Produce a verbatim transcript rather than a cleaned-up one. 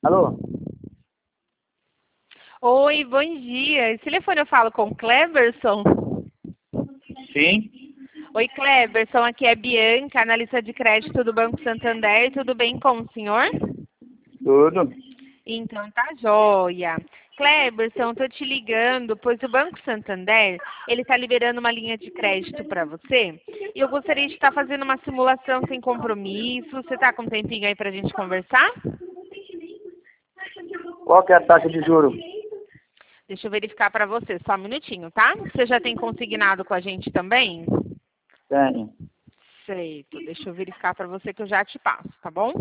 Alô? Oi, bom dia. Esse telefone eu falo com o Cleberson? Sim? Oi, Cleberson, aqui é Bianca, analista de crédito do Banco Santander. Tudo bem com o senhor? Tudo? Então tá joia. Cleberson, tô te ligando, pois o Banco Santander, ele tá liberando uma linha de crédito para você. E eu gostaria de estar fazendo uma simulação sem compromisso. Você tá com um tempinho aí pra gente conversar? Qual que é a taxa de juros? Deixa eu verificar para você, só um minutinho, tá? Você já tem consignado com a gente também? Tenho. Certo, deixa eu verificar para você que eu já te passo, tá bom?